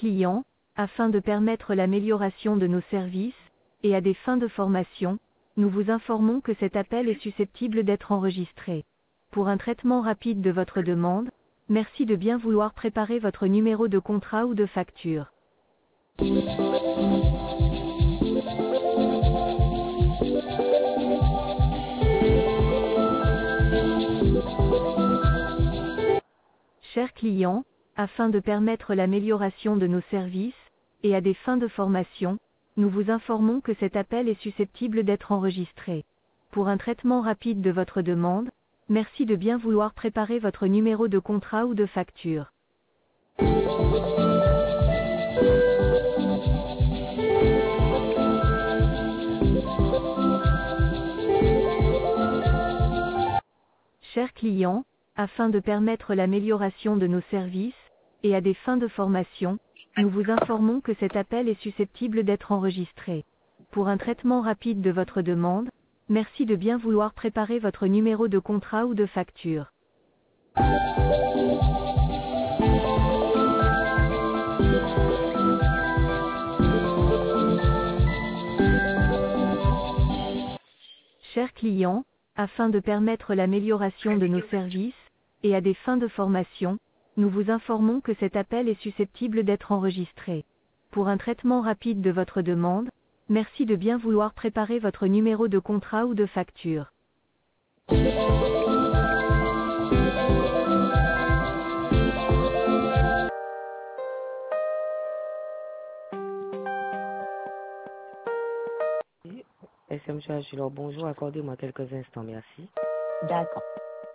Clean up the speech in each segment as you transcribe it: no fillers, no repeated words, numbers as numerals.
client, afin de permettre l'amélioration de nos services, et à des fins de formation, nous vous informons que cet appel est susceptible d'être enregistré. Pour un traitement rapide de votre demande, merci de bien vouloir préparer votre numéro de contrat ou de facture. Chers clients, afin de permettre l'amélioration de nos services, et à des fins de formation, nous vous informons que cet appel est susceptible d'être enregistré. Pour un traitement rapide de votre demande, merci de bien vouloir préparer votre numéro de contrat ou de facture. Chers clients, afin de permettre l'amélioration de nos services, et à des fins de formation, nous vous informons que cet appel est susceptible d'être enregistré. Pour un traitement rapide de votre demande, merci de bien vouloir préparer votre numéro de contrat ou de facture. Chers clients, afin de permettre l'amélioration de nos services, et à des fins de formation, nous vous informons que cet appel est susceptible d'être enregistré. Pour un traitement rapide de votre demande, merci de bien vouloir préparer votre numéro de contrat ou de facture. SMG Agilor, bonjour, accordez-moi quelques instants, merci. D'accord.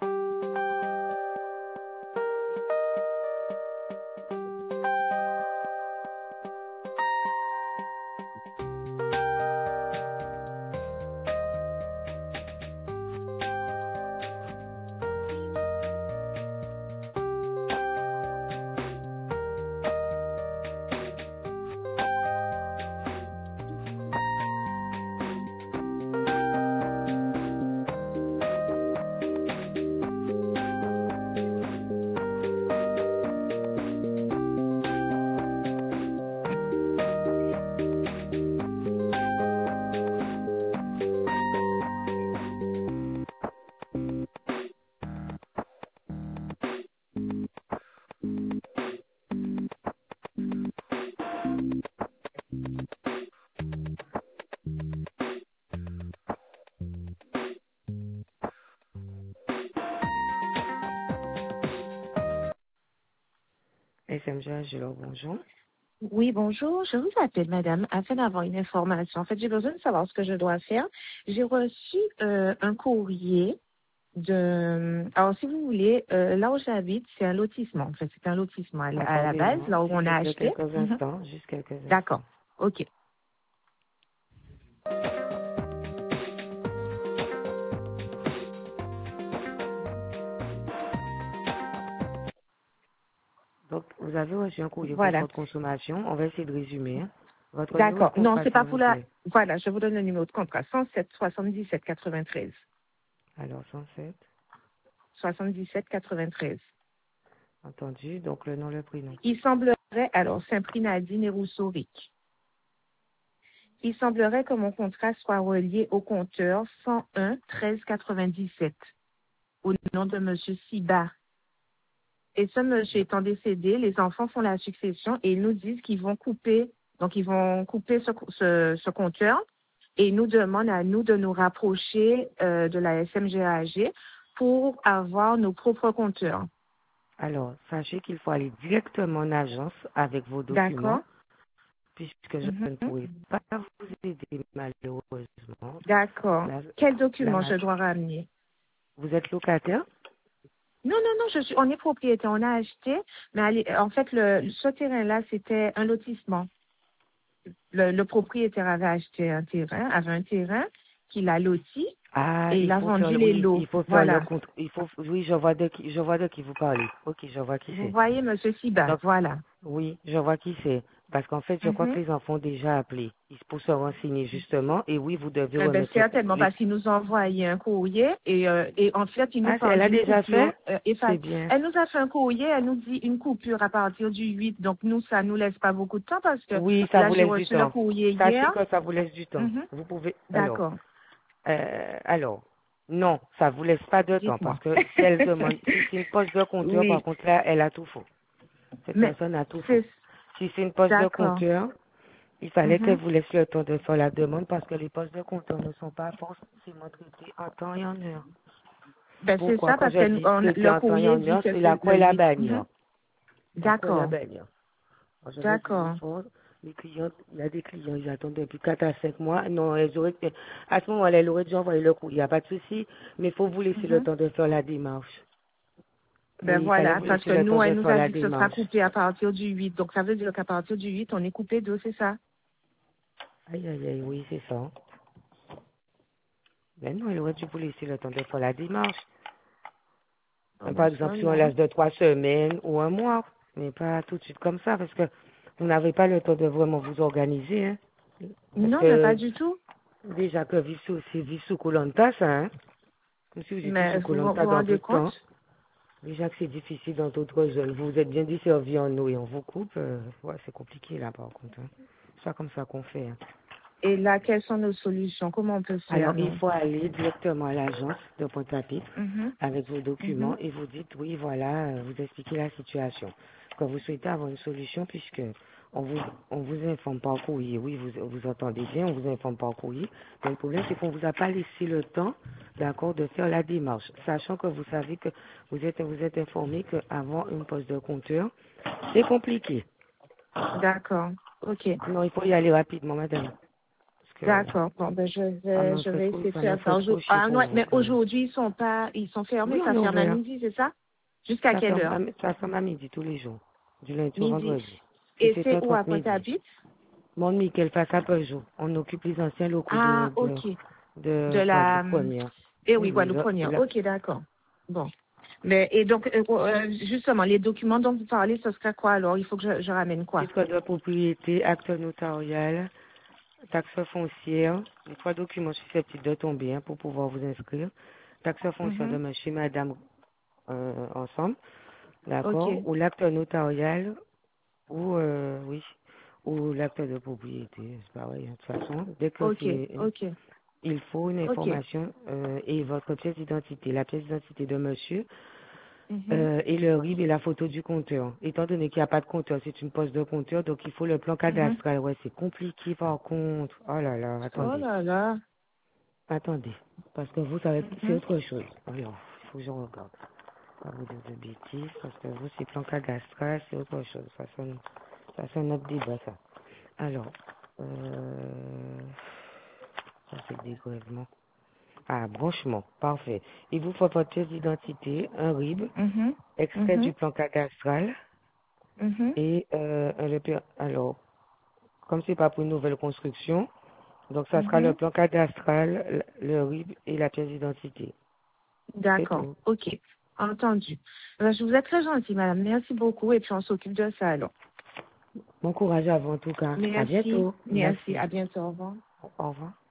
SMG Agilor, bonjour. Oui, bonjour. Je vous appelle, madame, afin d'avoir une information. En fait, j'ai besoin de savoir ce que je dois faire. J'ai reçu un courrier de... Alors, si vous voulez, là où j'habite, c'est un lotissement. En fait, c'est un lotissement à la base, là où on a acheté. Quelques instants, juste quelques instants. D'accord. OK. Donc, vous avez reçu un courrier Voilà. pour votre consommation. On va essayer de résumer. Votre D'accord. numéro de Non, contrat, c'est pas s'il pour vous la... plaît. Voilà, je vous donne le numéro de contrat. 107 77 93. Alors, 107. 77 93. Entendu. Donc, le nom, le prénom. Il semblerait, alors, Saint-Prix Nadine et Rousseau-Ric. Il semblerait que mon contrat soit relié au compteur 101 13 97 au nom de monsieur Siba. Et ce monsieur étant décédé, les enfants font la succession et ils nous disent qu'ils vont couper, donc ils vont couper ce compteur et ils nous demandent à nous de nous rapprocher de la SMGAG pour avoir nos propres compteurs. Alors, sachez qu'il faut aller directement en agence avec vos documents. D'accord. Puisque je ne pourrai pas vous aider malheureusement. D'accord. Quel document je dois ramener? Vous êtes locataire? Non, on est propriétaire, on a acheté, mais en fait, ce terrain-là, c'était un lotissement. Le propriétaire avait acheté un terrain qu'il a loti, et il a vendu les lots. Il faut faire voilà. le compte. Oui, je vois de qui vous parlez. Ok, je vois qui c'est. Vous voyez, monsieur Siba, Donc, voilà. Oui, je vois qui c'est. Parce qu'en fait, je crois que les enfants ont déjà appelé. Ils pour se renseigner justement. Et oui, vous devez remettre... certainement, parce qu'ils nous ont envoyé un courrier et en fait, ils nous parlent elle a d'une déjà coupure. C'est bien. Elle nous a fait un courrier, elle nous dit une coupure à partir du 8. Donc, nous, ça nous laisse pas beaucoup de temps parce que Oui, ça là, vous j'ai laisse du reçu le temps. courrier Sachez hier. que ça vous laisse du temps. Vous pouvez... D'accord. Alors, non, ça vous laisse pas de temps parce que si elle demande... Si c'est une poste de compteur, par contre, là, elle a tout faux. Cette personne a tout faux. Si c'est une poste de compteur... Il fallait qu'elle vous laisse le temps de faire la demande parce que les postes de compteur ne sont pas forcément traités en temps et en heure. C'est ça, parce que le courrier dit que c'est la quoi la bannière. D'accord. D'accord. Les clients, il y a des clients, ils attendent depuis 4 à 5 mois. Non, à ce moment-là, elles auraient dû envoyer le courrier. Il n'y a pas de souci, mais il faut vous laisser le temps de faire la démarche. Voilà, parce que nous, elle nous a dit que ce sera coupé à partir du 8. Donc, ça veut dire qu'à partir du 8, on est coupé d'eau, c'est ça? Aïe, oui, c'est ça. Mais non, elle aurait dû vous laisser le temps de faire la démarche. Par exemple, si on laisse de 3 semaines ou un mois, mais pas tout de suite comme ça, parce que vous n'avez pas le temps de vraiment vous organiser. Hein. Non, mais pas du tout. Déjà que vivre sous Koh-Lanta, ça, hein. Comme si vous étiez sous Koh-Lanta dans tout le temps. Déjà que c'est difficile dans d'autres zones. Vous êtes bien desservi en eau et on vous coupe. C'est compliqué là, par contre. Hein. C'est pas comme ça qu'on fait. Hein. Et là, quelles sont nos solutions? Comment on peut faire? Alors, il faut aller directement à l'agence de Pointe-à-Pitre avec vos documents et vous dites, oui, voilà, vous expliquez la situation. Que vous souhaitez avoir une solution puisque on vous informe par courrier. Oui, vous entendez bien, on vous informe par courrier. Mais le problème, c'est qu'on vous a pas laissé le temps, d'accord, de faire la démarche. Sachant que vous savez que vous êtes informé qu'avoir une poste de compteur, c'est compliqué. D'accord. OK. Non, il faut y aller rapidement, madame. D'accord. Bon, je vais essayer de faire ça. Non, mais aujourd'hui, ils sont fermés. Ça ferme à midi, c'est ça? Jusqu'à quelle heure? Ça ferme à midi tous les jours, du lundi au vendredi. Et c'est où à Pointe-à-Pitre? Mon Michel face à Peugeot. On occupe les anciens locaux de la Première. oui, Guadeloupe Première. OK, d'accord. Bon. Mais, et donc, justement, les documents dont vous parlez, ce serait quoi alors? Il faut que je ramène quoi? Titre de propriété, acte notarial, taxe foncière, les 3 documents susceptibles de tomber pour pouvoir vous inscrire. Taxe foncière de monsieur et madame ensemble, d'accord? Ou l'acte notarial, ou l'acte de propriété, c'est pareil, de toute façon. Dès que il faut une information et votre pièce d'identité, la pièce d'identité de monsieur, et le RIB et la photo du compteur. Étant donné qu'il n'y a pas de compteur, c'est une poste de compteur, donc il faut le plan cadastral. Ouais, c'est compliqué par contre. Oh là là, attendez. Oh là là. Attendez, parce que vous savez, c'est autre chose. Alors, il faut que je regarde. Pas vous dire de bêtises, parce que vous, c'est plan cadastral, c'est autre chose. Ça sonne notre débat, ça. Alors, ça c'est le dégrèvement. Ah, branchement, parfait. Il vous faut votre pièce d'identité, un RIB, extrait du plan cadastral, et alors, comme c'est pas pour une nouvelle construction, donc ça sera le plan cadastral, le RIB et la pièce d'identité. D'accord, OK. Entendu. Je vous êtes très gentille, madame. Merci beaucoup et puis on s'occupe de ça alors. Bon courage à vous en tout cas. Merci. À bientôt. Merci. À bientôt. Au revoir. Au revoir.